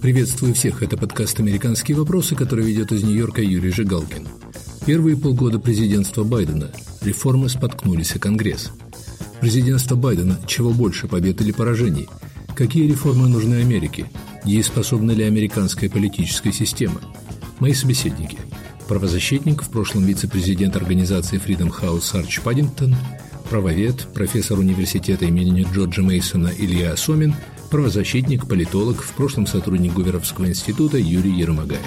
Приветствую всех. Это подкаст «Американские вопросы», который ведет из Нью-Йорка Юрий Жигалкин. Первые полгода президентства Байдена. Реформы споткнулись о Конгресс. Президентство Байдена. Чего больше, побед или поражений? Какие реформы нужны Америке? Дееспособна ли американская политическая система? Мои собеседники. Правозащитник, в прошлом вице-президент организации Freedom House Арч Паддингтон, правовед, профессор университета имени Джорджа Мейсона Илья Сомин, правозащитник, политолог, в прошлом сотрудник Гуверовского института Юрий Ермогаев.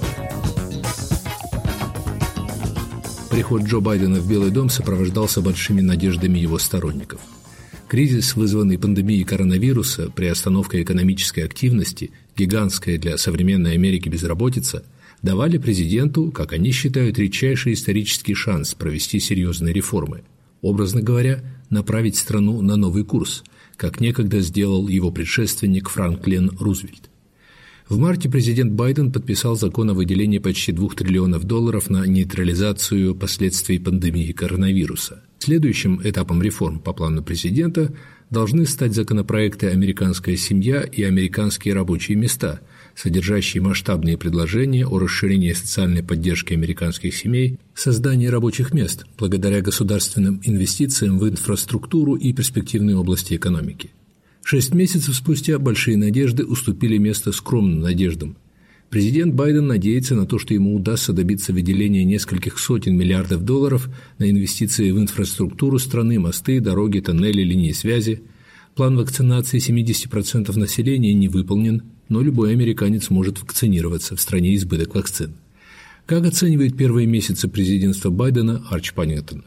Приход Джо Байдена в Белый дом сопровождался большими надеждами его сторонников. Кризис, вызванный пандемией коронавируса, приостановка экономической активности, гигантская для современной Америки безработица, давали президенту, как они считают, редчайший исторический шанс провести серьезные реформы. Образно говоря, направить страну на новый курс, как некогда сделал его предшественник Франклин Рузвельт. В марте президент Байден подписал закон о выделении почти $2 триллионов на нейтрализацию последствий пандемии коронавируса. Следующим этапом реформ по плану президента должны стать законопроекты «Американская семья» и «Американские рабочие места», содержащие масштабные предложения о расширении социальной поддержки американских семей, создании рабочих мест благодаря государственным инвестициям в инфраструктуру и перспективные области экономики. 6 месяцев спустя большие надежды уступили место скромным надеждам. Президент Байден надеется на то, что ему удастся добиться выделения нескольких сотен миллиардов долларов на инвестиции в инфраструктуру страны, мосты, дороги, тоннели, линии связи. План вакцинации 70% населения не выполнен, но любой американец может вакцинироваться, в стране избыток вакцин. Как оценивает первые месяцы президентства Байдена Арч Паддингтон?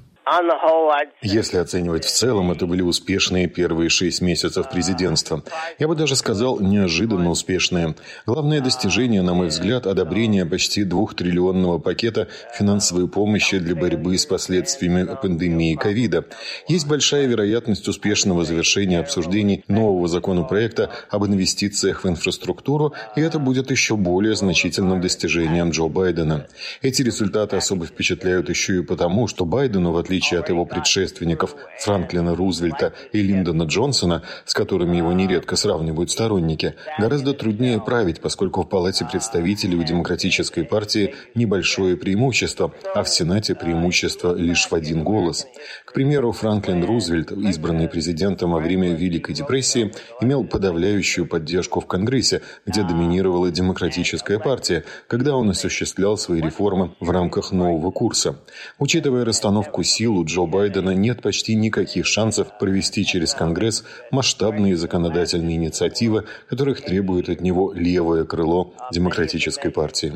Если оценивать в целом, это были успешные первые 6 месяцев президентства. Я бы даже сказал, неожиданно успешные. Главное достижение, на мой взгляд, одобрение почти $2-триллионного пакета финансовой помощи для борьбы с последствиями пандемии ковида. Есть большая вероятность успешного завершения обсуждений нового законопроекта об инвестициях в инфраструктуру, и это будет еще более значительным достижением Джо Байдена. Эти результаты особо впечатляют еще и потому, что Байдену, в отличие от его предшественников Франклина Рузвельта и Линдона Джонсона, с которыми его нередко сравнивают сторонники, гораздо труднее править, поскольку в Палате представителей у Демократической партии небольшое преимущество, а в Сенате преимущество лишь в 1 голос. К примеру, Франклин Рузвельт, избранный президентом во время Великой депрессии, имел подавляющую поддержку в Конгрессе, где доминировала Демократическая партия, когда он осуществлял свои реформы в рамках нового курса. Учитывая расстановку сил, у Джо Байдена нет почти никаких шансов провести через Конгресс масштабные законодательные инициативы, которых требует от него левое крыло Демократической партии.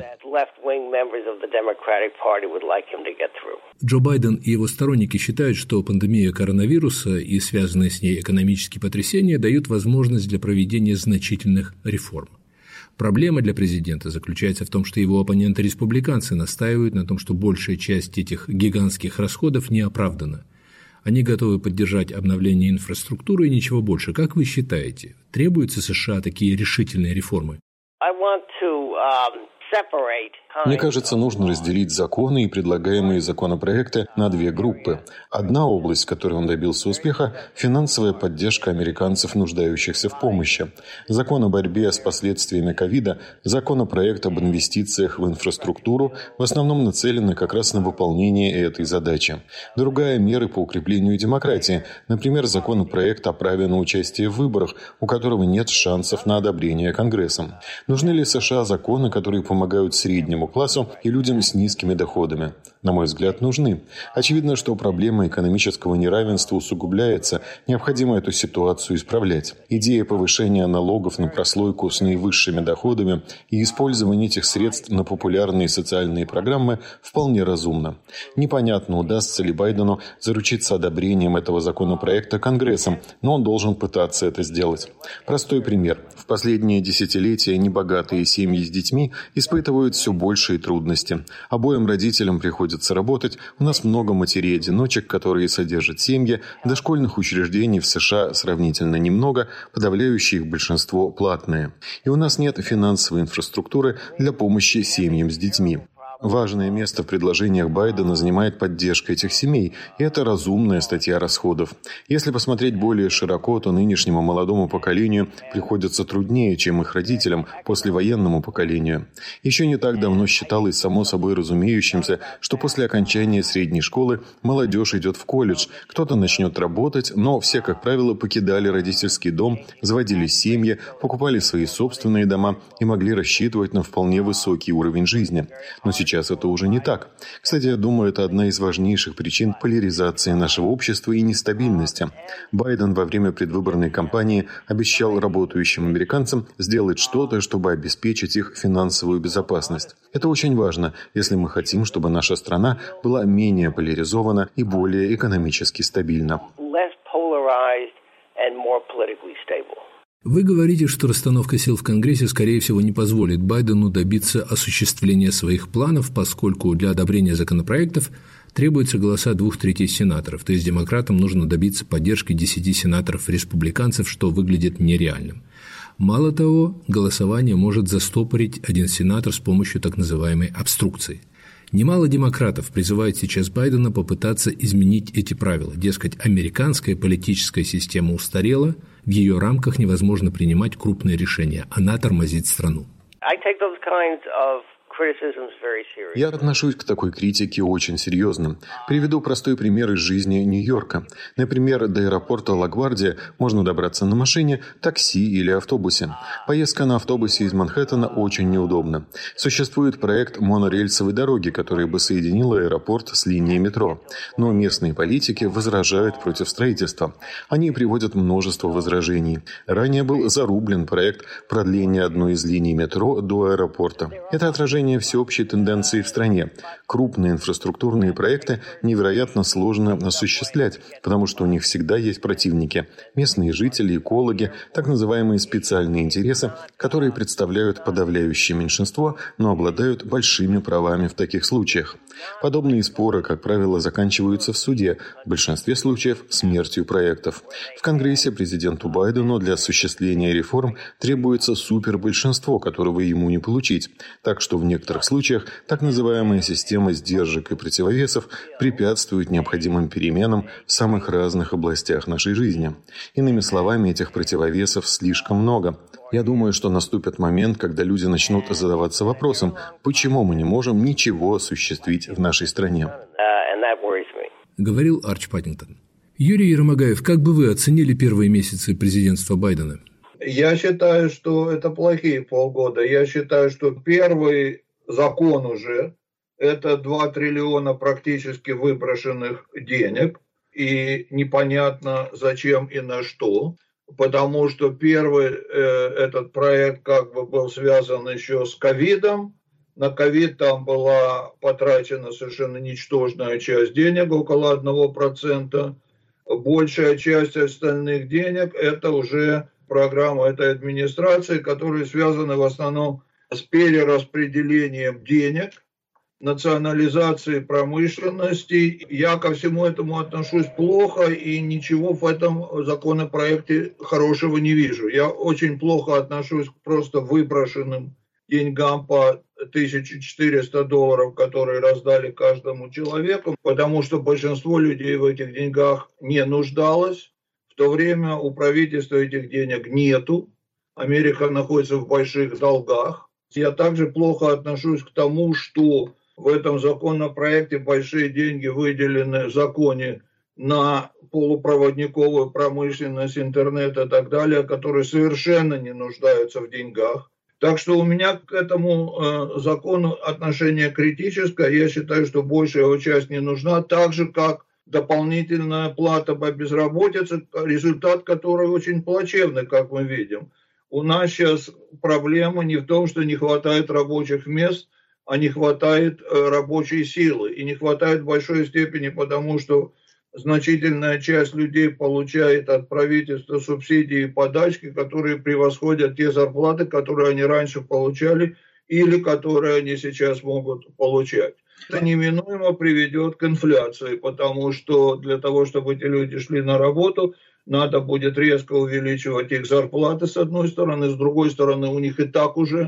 Джо Байден и его сторонники считают, что пандемия коронавируса и связанные с ней экономические потрясения дают возможность для проведения значительных реформ. Проблема для президента заключается в том, что его оппоненты-республиканцы настаивают на том, что большая часть этих гигантских расходов не оправдана. Они готовы поддержать обновление инфраструктуры и ничего больше. Как вы считаете, требуются США такие решительные реформы? Мне кажется, нужно разделить законы и предлагаемые законопроекты на 2 группы. Одна область, в которой он добился успеха – финансовая поддержка американцев, нуждающихся в помощи. Закон о борьбе с последствиями ковида, законопроект об инвестициях в инфраструктуру в основном нацелены как раз на выполнение этой задачи. Другая – меры по укреплению демократии. Например, законопроект о праве на участие в выборах, у которого нет шансов на одобрение Конгрессом. Нужны ли США законы, которые помогают среднему классу и людям с низкими доходами? На мой взгляд, нужны. Очевидно, что проблема экономического неравенства усугубляется, необходимо эту ситуацию исправлять. Идея повышения налогов на прослойку с наивысшими доходами и использование этих средств на популярные социальные программы вполне разумно. Непонятно, удастся ли Байдену заручиться одобрением этого законопроекта Конгрессом, но он должен пытаться это сделать. Простой пример. В последние десятилетия небогатые семьи с детьми испытывают все большие трудности. Обоим родителям приходится работать, у нас много матерей-одиночек, которые содержат семьи, дошкольных учреждений в США сравнительно немного, подавляющее их большинство платные. И у нас нет финансовой инфраструктуры для помощи семьям с детьми. Важное место в предложениях Байдена занимает поддержка этих семей, и это разумная статья расходов. Если посмотреть более широко, то нынешнему молодому поколению приходится труднее, чем их родителям, послевоенному поколению. Еще не так давно считалось само собой разумеющимся, что после окончания средней школы молодежь идет в колледж, кто-то начнет работать, но все, как правило, покидали родительский дом, заводили семьи, покупали свои собственные дома и могли рассчитывать на вполне высокий уровень жизни. Но сейчас это уже не так. Кстати, я думаю, это одна из важнейших причин поляризации нашего общества и нестабильности. Байден во время предвыборной кампании обещал работающим американцам сделать что-то, чтобы обеспечить их финансовую безопасность. Это очень важно, если мы хотим, чтобы наша страна была менее поляризована и более экономически стабильна. Вы говорите, что расстановка сил в Конгрессе, скорее всего, не позволит Байдену добиться осуществления своих планов, поскольку для одобрения законопроектов требуются голоса 2/3 сенаторов, то есть демократам нужно добиться поддержки 10 сенаторов-республиканцев, что выглядит нереальным. Мало того, голосование может застопорить один сенатор с помощью так называемой обструкции. Немало демократов призывают сейчас Байдена попытаться изменить эти правила. Дескать, американская политическая система устарела, в ее рамках невозможно принимать крупные решения. Она тормозит страну. Я отношусь к такой критике очень серьезно. Приведу простой пример из жизни Нью-Йорка. Например, до аэропорта Ла-Гвардия можно добраться на машине, такси или автобусе. Поездка на автобусе из Манхэттена очень неудобна. Существует проект монорельсовой дороги, который бы соединил аэропорт с линией метро. Но местные политики возражают против строительства. Они приводят множество возражений. Ранее был зарублен проект продления одной из линий метро до аэропорта. Это отражение всеобщей тенденции в стране. Крупные инфраструктурные проекты невероятно сложно осуществлять, потому что у них всегда есть противники. Местные жители, экологи, так называемые специальные интересы, которые представляют подавляющее меньшинство, но обладают большими правами в таких случаях. Подобные споры, как правило, заканчиваются в суде, в большинстве случаев смертью проектов. В Конгрессе президенту Байдену для осуществления реформ требуется супербольшинство, которого ему не получить. Так что в некоторых случаях так называемая система сдержек и противовесов препятствует необходимым переменам в самых разных областях нашей жизни. Иными словами, этих противовесов слишком много. Я думаю, что наступит момент, когда люди начнут задаваться вопросом, почему мы не можем ничего осуществить в нашей стране. Говорил Арч Паддингтон. Юрий Ермогаев, как бы вы оценили первые месяцы президентства Байдена? Я считаю, что это плохие полгода. Я считаю, что первый закон уже – это 2 триллиона практически выброшенных денег. И непонятно зачем и на что. Потому что первый этот проект как бы был связан еще с ковидом. На ковид там была потрачена совершенно ничтожная часть денег, около 1%. Большая часть остальных денег – это уже программа этой администрации, которые связаны в основном с перераспределением денег, национализацией промышленности. Я ко всему этому отношусь плохо и ничего в этом законопроекте хорошего не вижу. Я очень плохо отношусь к просто выброшенным деньгам по $1400, которые раздали каждому человеку, потому что большинство людей в этих деньгах не нуждалось. В то время у правительства этих денег нету. Америка находится в больших долгах. Я также плохо отношусь к тому, что в этом законопроекте большие деньги выделены в законе на полупроводниковую промышленность, интернет и так далее, которые совершенно не нуждаются в деньгах. Так что у меня к этому закону отношение критическое. Я считаю, что большая его часть не нужна, так же как дополнительная плата по безработице, результат которой очень плачевный, как мы видим. У нас сейчас проблема не в том, что не хватает рабочих мест, а не хватает рабочей силы. И не хватает в большой степени, потому что значительная часть людей получает от правительства субсидии и подачки, которые превосходят те зарплаты, которые они раньше получали или которые они сейчас могут получать. Это неминуемо приведет к инфляции, потому что для того, чтобы эти люди шли на работу, надо будет резко увеличивать их зарплаты с одной стороны, с другой стороны у них и так уже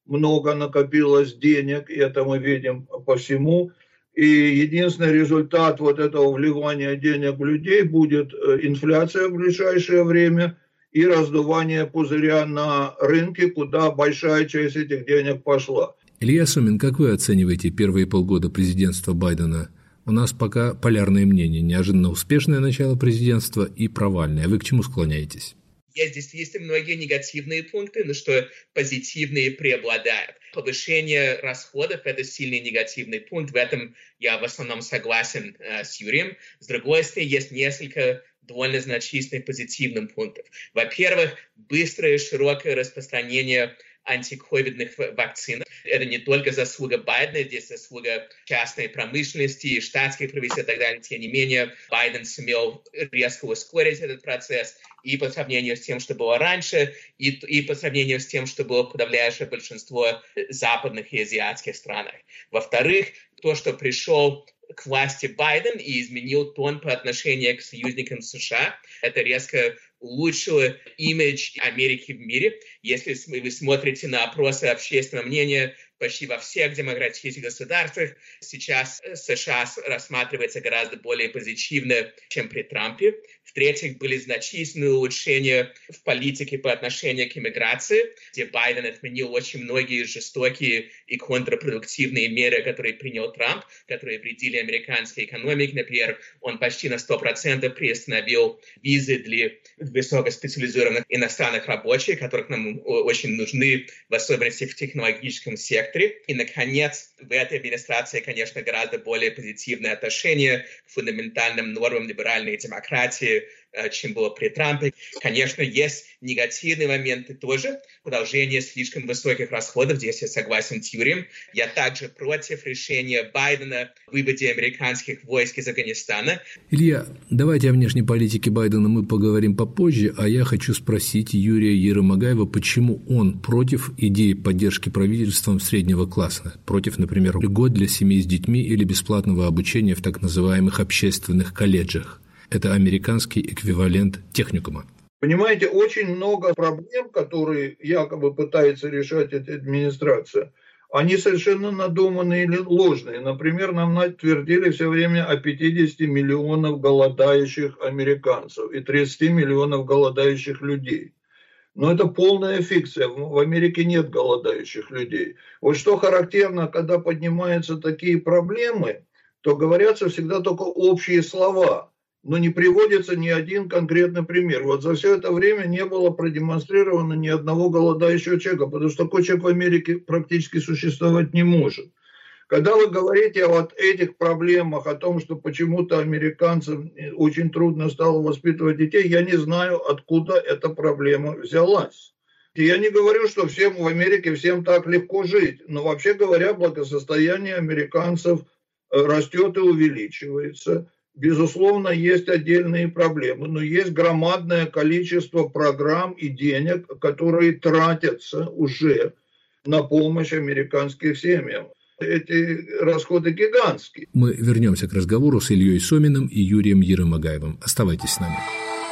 много накопилось денег, и это мы видим по всему. И единственный результат вот этого вливания денег в людей будет инфляция в ближайшее время и раздувание пузыря на рынке, куда большая часть этих денег пошла. Илья Сомин, как вы оцениваете первые полгода президентства Байдена? У нас пока полярное мнение. Неожиданно успешное начало президентства и провальное. А вы к чему склоняетесь? Есть действительно многие негативные пункты, но что позитивные преобладают. Повышение расходов – это сильный негативный пункт. В этом я в основном согласен с Юрием. С другой стороны, есть несколько довольно значительных позитивных пунктов. Во-первых, быстрое и широкое распространение антиковидных вакцин. Это не только заслуга Байдена, здесь заслуга частной промышленности, штатских правительств и так далее. Тем не менее, Байден сумел резко ускорить этот процесс и по сравнению с тем, что было раньше, и по сравнению с тем, что было подавляющее большинство западных и азиатских странах. Во-вторых, то, что пришел к власти Байден и изменил тон по отношению к союзникам США, это резко улучшило имидж Америки в мире. Если вы смотрите на опросы общественного мнения, почти во всех демократических государствах сейчас США рассматривается гораздо более позитивно, чем при Трампе. В-третьих, были значительные улучшения в политике по отношению к иммиграции, где Байден отменил очень многие жестокие и контрпродуктивные меры, которые принял Трамп, которые вредили американской экономике. Например, он почти на 100% приостановил визы для высокоспециализированных иностранных рабочих, которых нам очень нужны, в особенности в технологическом секторе. И, наконец, в этой администрации, конечно, гораздо более позитивное отношение к фундаментальным нормам либеральной демократии, чем было при Трампе. Конечно, есть негативные моменты тоже. Продолжение слишком высоких расходов. Здесь я согласен с Юрием. Я также против решения Байдена о выводе американских войск из Афганистана. Илья, давайте о внешней политике Байдена мы поговорим попозже, а я хочу спросить Юрия Ермагаева, почему он против идеи поддержки правительством среднего класса, против, например, льгот для семей с детьми или бесплатного обучения в так называемых общественных колледжах. Это американский эквивалент техникума. Понимаете, очень много проблем, которые якобы пытается решать эта администрация, они совершенно надуманные или ложные. Например, нам твердили все время о 50 миллионов голодающих американцев и 30 миллионов голодающих людей. Но это полная фикция. В Америке нет голодающих людей. Вот что характерно, когда поднимаются такие проблемы, то говорятся всегда только общие слова, но не приводится ни один конкретный пример. Вот за все это время не было продемонстрировано ни одного голодающего человека, потому что такой человек в Америке практически существовать не может. Когда вы говорите о вот этих проблемах, о том, что почему-то американцам очень трудно стало воспитывать детей, я не знаю, откуда эта проблема взялась. И я не говорю, что всем в Америке всем так легко жить, но вообще говоря, благосостояние американцев растет и увеличивается. Безусловно, есть отдельные проблемы, но есть громадное количество программ и денег, которые тратятся уже на помощь американским семьям. Эти расходы гигантские. Мы вернемся к разговору с Ильей Соминым и Юрием Ермагаевым. Оставайтесь с нами.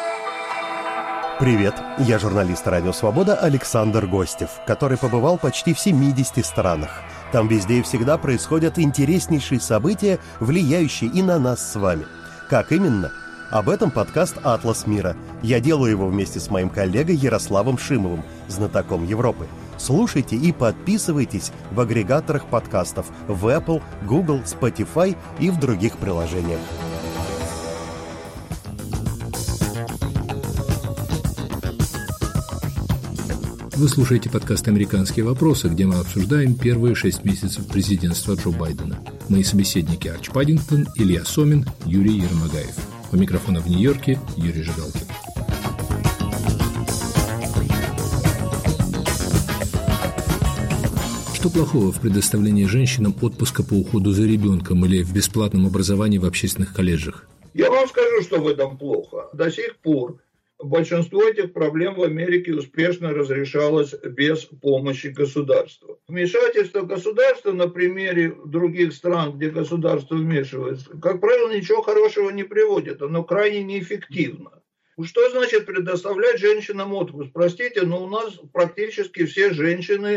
Привет, я журналист «Радио Свобода» Александр Гостев, который побывал почти в 70 странах. Там везде и всегда происходят интереснейшие события, влияющие и на нас с вами. Как именно? Об этом подкаст «Атлас мира». Я делаю его вместе с моим коллегой Ярославом Шимовым, знатоком Европы. Слушайте и подписывайтесь в агрегаторах подкастов в Apple, Google, Spotify и в других приложениях. Вы слушаете подкаст «Американские вопросы», где мы обсуждаем первые 6 месяцев президентства Джо Байдена. Мои собеседники Арч Паддингтон, Илья Сомин, Юрий Ермагаев. У микрофона в Нью-Йорке Юрий Жигалкин. Что плохого в предоставлении женщинам отпуска по уходу за ребенком или в бесплатном образовании в общественных колледжах? Я вам скажу, что в этом плохо. До сих пор большинство этих проблем в Америке успешно разрешалось без помощи государства. Вмешательство государства на примере других стран, где государство вмешивается, как правило, ничего хорошего не приводит. Оно крайне неэффективно. Что значит предоставлять женщинам отпуск? Простите, но у нас практически все женщины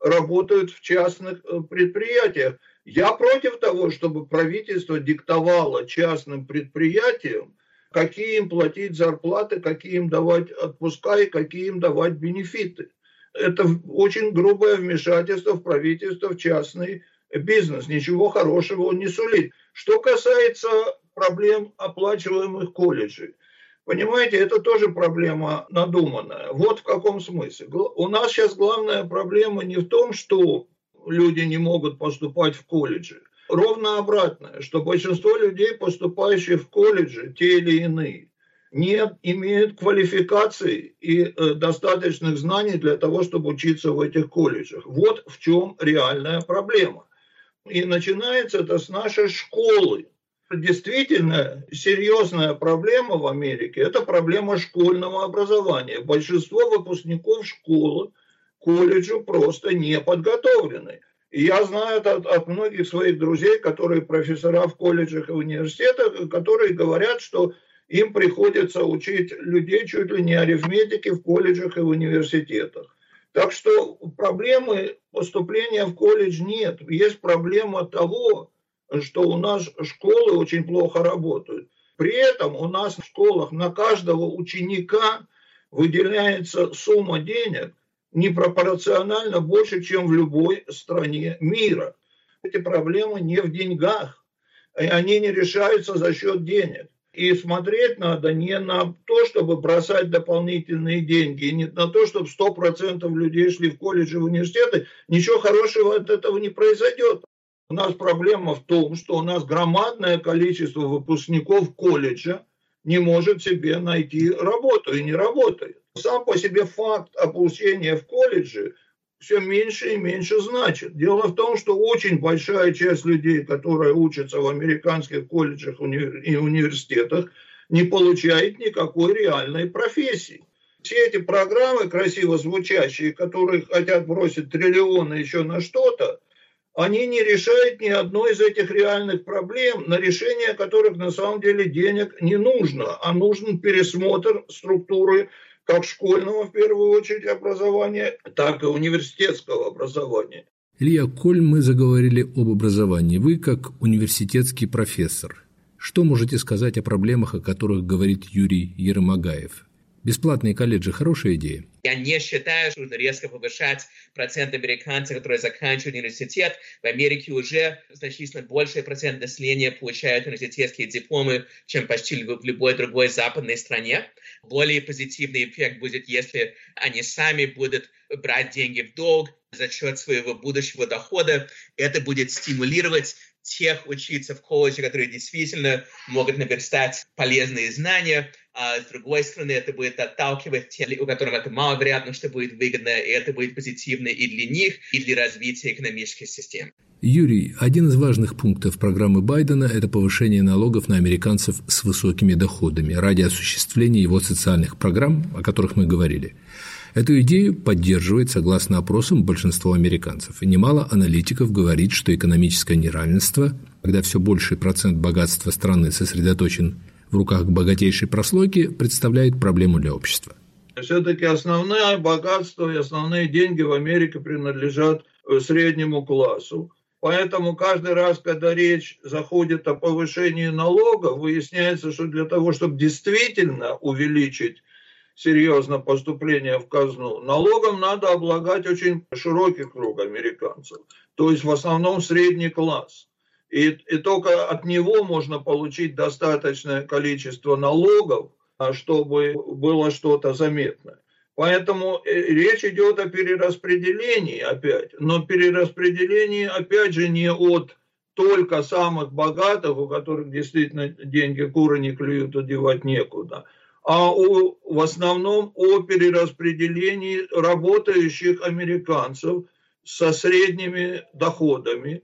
работают в частных предприятиях. Я против того, чтобы правительство диктовало частным предприятиям, какие им платить зарплаты, какие им давать отпуска и какие им давать бенефиты. Это очень грубое вмешательство в правительство, в частный бизнес. Ничего хорошего он не сулит. Что касается проблем оплачиваемых колледжей, понимаете, это тоже проблема надуманная. Вот в каком смысле. У нас сейчас главная проблема не в том, что люди не могут поступать в колледжи. Ровно обратное, что большинство людей, поступающих в колледжи, те или иные, не имеют квалификации и достаточных знаний для того, чтобы учиться в этих колледжах. Вот в чем реальная проблема. И начинается это с нашей школы. Действительно серьезная проблема в Америке – это проблема школьного образования. Большинство выпускников школы к колледжу просто не подготовлены. И я знаю это от многих своих друзей, которые профессора в колледжах и университетах, которые говорят, что им приходится учить людей чуть ли не арифметике в колледжах и в университетах. Так что проблемы поступления в колледж нет. Есть проблема того, что у нас школы очень плохо работают. При этом у нас в школах на каждого ученика выделяется сумма денег непропорционально больше, чем в любой стране мира. Эти проблемы не в деньгах, они не решаются за счет денег. И смотреть надо не на то, чтобы бросать дополнительные деньги, не на то, чтобы 100% людей шли в колледжи, в университеты. Ничего хорошего от этого не произойдет. У нас проблема в том, что у нас громадное количество выпускников колледжа не может себе найти работу и не работает. Сам по себе факт обучения в колледже все меньше и меньше значит. Дело в том, что очень большая часть людей, которые учатся в американских колледжах и университетах, не получает никакой реальной профессии. Все эти программы красиво звучащие, которые хотят бросить триллионы еще на что-то, они не решают ни одной из этих реальных проблем, на решение которых на самом деле денег не нужно, а нужен пересмотр структуры как школьного, в первую очередь, образования, так и университетского образования. Илья, коль мы заговорили об образовании, вы как университетский профессор, что можете сказать о проблемах, о которых говорит Юрий Ермогаев? Бесплатные колледжи – хорошая идея? Я не считаю, что нужно резко повышать процент американцев, которые заканчивают университет. В Америке уже значительно больший процент населения получают университетские дипломы, чем почти в любой другой западной стране. Более позитивный эффект будет, если они сами будут брать деньги в долг за счет своего будущего дохода. Это будет стимулировать тех учиться в колледже, которые действительно могут наверстать полезные знания. А с другой стороны, это будет отталкивать тех, у которых это маловероятно, что будет выгодно, и это будет позитивно и для них, и для развития экономической системы. Юрий, один из важных пунктов программы Байдена – это повышение налогов на американцев с высокими доходами ради осуществления его социальных программ, о которых мы говорили. Эту идею поддерживает, согласно опросам, большинство американцев. И немало аналитиков говорит, что экономическое неравенство, когда все больший процент богатства страны сосредоточен в руках богатейшей прослойки, представляет проблему для общества. Все-таки основное богатство и основные деньги в Америке принадлежат среднему классу. Поэтому каждый раз, когда речь заходит о повышении налогов, выясняется, что для того, чтобы действительно увеличить серьезно поступление в казну, налогом надо облагать очень широкий круг американцев, то есть в основном средний класс. И только от него можно получить достаточное количество налогов, чтобы было что-то заметное. Поэтому речь идет о перераспределении опять, но перераспределении опять же не от только самых богатых, у которых действительно деньги куры не клюют, одевать некуда, а в основном о перераспределении работающих американцев со средними доходами.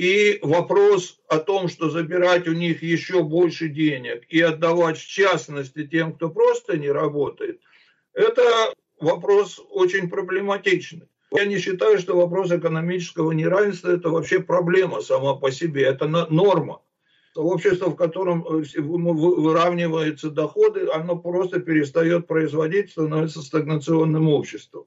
И вопрос о том, что забирать у них еще больше денег и отдавать в частности тем, кто просто не работает, это вопрос очень проблематичный. Я не считаю, что вопрос экономического неравенства – это вообще проблема сама по себе, это норма. Общество, в котором выравниваются доходы, оно просто перестает производить, становится стагнационным обществом.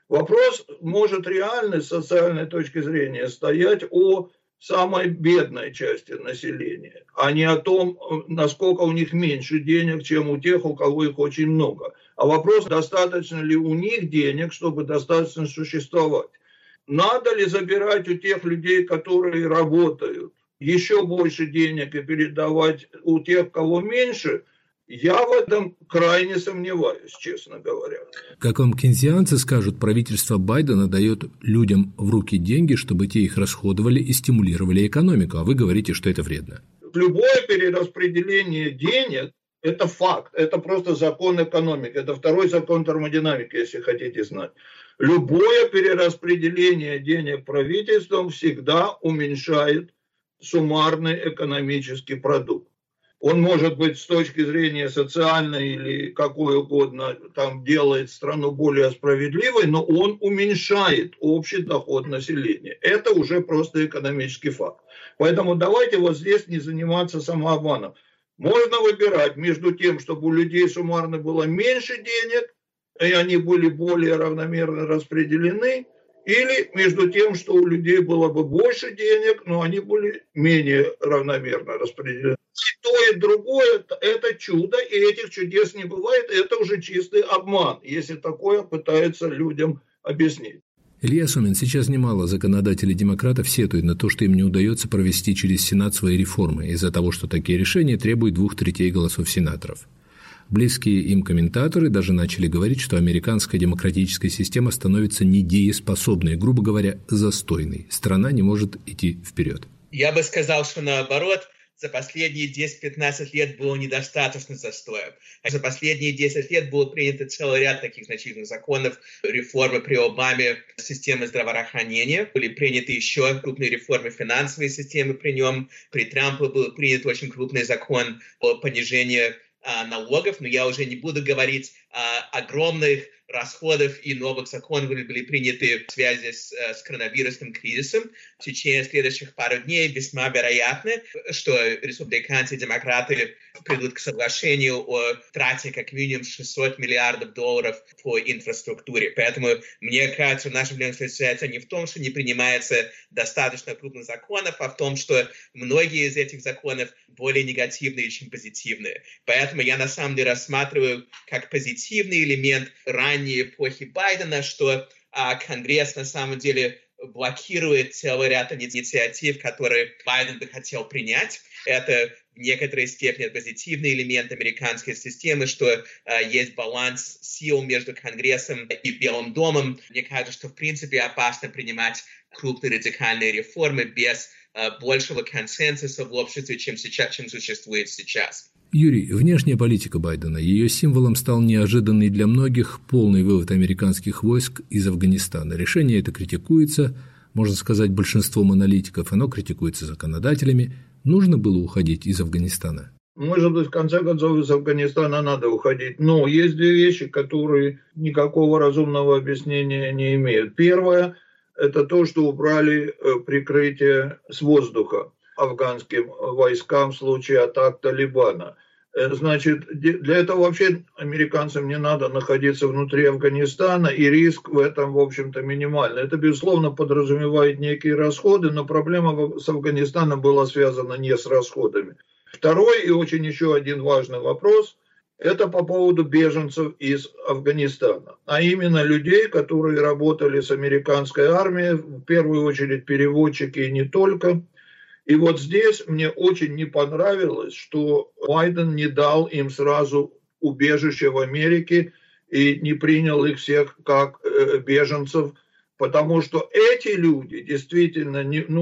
Вопрос может реально с социальной точки зрения стоять о самой бедной части населения, а не о том, насколько у них меньше денег, чем у тех, у кого их очень много. А вопрос, достаточно ли у них денег, чтобы достаточно существовать. Надо ли забирать у тех людей, которые работают, еще больше денег и передавать у тех, кого меньше? Я в этом крайне сомневаюсь, честно говоря. Как вам кейнсианцы скажут, правительство Байдена дает людям в руки деньги, чтобы те их расходовали и стимулировали экономику, а вы говорите, что это вредно. Любое перераспределение денег – это факт, это просто закон экономики, это второй закон термодинамики, если хотите знать. Любое перераспределение денег правительством всегда уменьшает суммарный экономический продукт. Он может быть с точки зрения социальной или какой угодно, там делает страну более справедливой, но он уменьшает общий доход населения. Это уже просто экономический факт. Поэтому давайте вот здесь не заниматься самообманом. Можно выбирать между тем, чтобы у людей суммарно было меньше денег, и они были более равномерно распределены, или между тем, что у людей было бы больше денег, но они были менее равномерно распределены. И то, и другое – это чудо, и этих чудес не бывает, и это уже чистый обман, если такое пытаются людям объяснить. Илья Сумин, сейчас немало законодателей-демократов сетуют на то, что им не удается провести через Сенат свои реформы из-за того, что такие решения требуют 2/3 голосов сенаторов. Близкие им комментаторы даже начали говорить, что американская демократическая система становится недееспособной, грубо говоря, застойной. Страна не может идти вперед. Я бы сказал, что наоборот, за последние 10-15 лет было недостаточно застоя. За последние 10 лет было принято целый ряд таких значительных законов, реформы при Обаме системы здравоохранения, были приняты еще крупные реформы финансовой системы при нем, при Трампе был принят очень крупный закон о понижении налогов, но я уже не буду говорить о огромных расходов и новых законов были приняты в связи с коронавирусным кризисом. В течение следующих пару дней весьма вероятно, что республиканцы и демократы придут к соглашению о трате как минимум $600 миллиардов по инфраструктуре. Поэтому мне кажется, наша проблема заключается не в том, что не принимается достаточно крупных законов, а в том, что многие из этих законов более негативные, чем позитивные. Поэтому я на самом деле рассматриваю как позитивный элемент ранней эпохи Байдена, что Конгресс на самом деле блокирует целый ряд инициатив, которые Байден бы хотел принять. Это в некоторой степени позитивный элемент американской системы, что есть баланс сил между Конгрессом и Белым домом. Мне кажется, что в принципе опасно принимать крупные радикальные реформы без большего консенсуса в обществе, чем существует сейчас. Юрий, внешняя политика Байдена, ее символом стал неожиданный для многих полный вывод американских войск из Афганистана. Решение это критикуется, можно сказать, большинством аналитиков, оно критикуется законодателями. Нужно было уходить из Афганистана? Может быть, в конце концов, из Афганистана надо уходить. Но есть две вещи, которые никакого разумного объяснения не имеют. Первое – это то, что убрали прикрытие с воздуха афганским войскам в случае атак Талибана. Значит, для этого вообще американцам не надо находиться внутри Афганистана, и риск в этом, в общем-то, минимальный. Это, безусловно, подразумевает некие расходы, но проблема с Афганистаном была связана не с расходами. Второй и очень еще один важный вопрос – это по поводу беженцев из Афганистана, а именно людей, которые работали с американской армией, в первую очередь переводчики и не только. И вот здесь мне очень не понравилось, что Байден не дал им сразу убежище в Америке и не принял их всех как беженцев, потому что эти люди действительно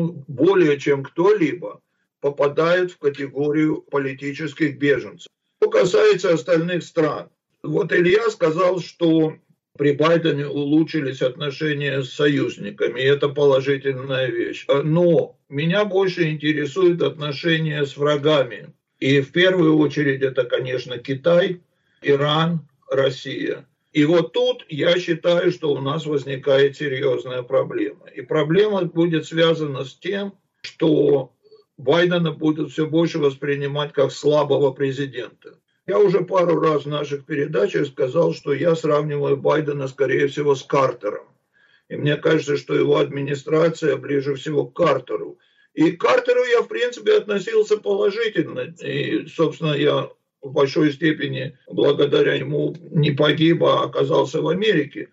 более чем кто-либо попадают в категорию политических беженцев. Что касается остальных стран, вот Илья сказал, что при Байдене улучшились отношения с союзниками, и это положительная вещь. Но меня больше интересуют отношения с врагами. И в первую очередь это, конечно, Китай, Иран, Россия. И вот тут я считаю, что у нас возникает серьезная проблема. И проблема будет связана с тем, что Байдена будут все больше воспринимать как слабого президента. Я уже пару раз в наших передачах сказал, что я сравниваю Байдена, скорее всего, с Картером. И мне кажется, что его администрация ближе всего к Картеру. И к Картеру я, в принципе, относился положительно. И, собственно, я в большой степени благодаря ему не погиб, а оказался в Америке.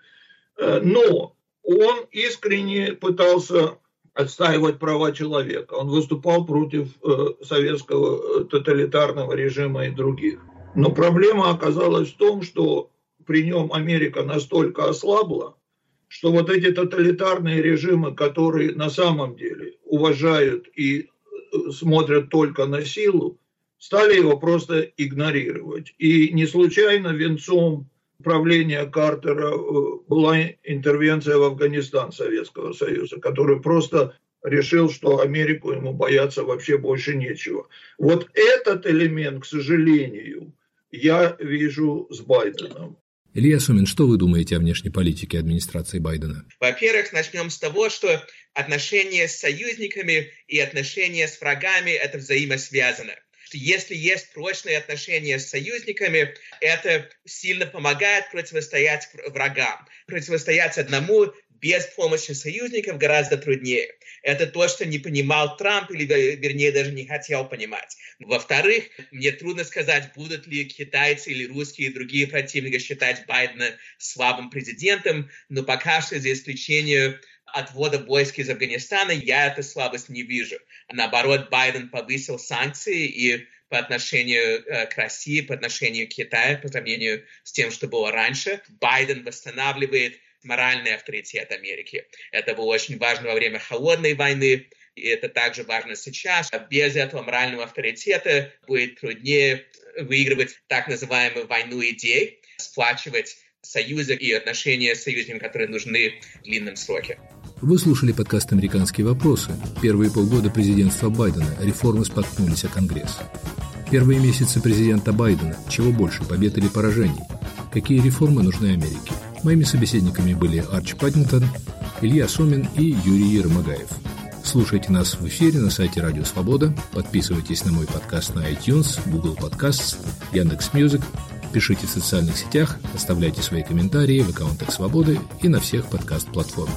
Но он искренне пытался отстаивать права человека. Он выступал против советского тоталитарного режима и других. Но проблема оказалась в том, что при нем Америка настолько ослабла, что вот эти тоталитарные режимы, которые на самом деле уважают и смотрят только на силу, стали его просто игнорировать. И не случайно венцом правления Картера была интервенция в Афганистан Советского Союза, который просто решил, что Америку ему бояться вообще больше нечего. Вот этот элемент, к сожалению, я вижу с Байденом. Илья Сомин, что вы думаете о внешней политике администрации Байдена? Во-первых, начнем с того, что отношения с союзниками и отношения с врагами – это взаимосвязано. Если есть прочные отношения с союзниками, это сильно помогает противостоять врагам. Противостоять одному без помощи союзников гораздо труднее. Это то, что не понимал Трамп, или, вернее, даже не хотел понимать. Во-вторых, мне трудно сказать, будут ли китайцы или русские и другие противники считать Байдена слабым президентом, но пока что, за исключением отвода войск из Афганистана, я эту слабость не вижу. Наоборот, Байден повысил санкции и по отношению к России, по отношению к Китаю, по сравнению с тем, что было раньше. Байден восстанавливает моральный авторитет Америки. Это было очень важно во время холодной войны, и это также важно сейчас. Без этого морального авторитета будет труднее выигрывать так называемую войну идей, сплачивать союзы и отношения с союзниками, которые нужны в длинном сроке. Вы слушали подкаст «Американские вопросы». Первые полгода президентства Байдена реформы споткнулись о Конгресс. Первые месяцы президента Байдена. Чего больше, побед или поражений? Какие реформы нужны Америке? Моими собеседниками были Арчи Паддингтон, Илья Сомин и Юрий Ермогаев. Слушайте нас в эфире на сайте Радио Свобода, подписывайтесь на мой подкаст на iTunes, Google Podcasts, Яндекс.Мьюзик, пишите в социальных сетях, оставляйте свои комментарии в аккаунтах Свободы и на всех подкаст-платформах.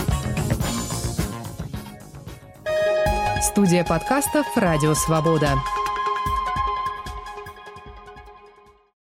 Студия подкастов «Радио Свобода».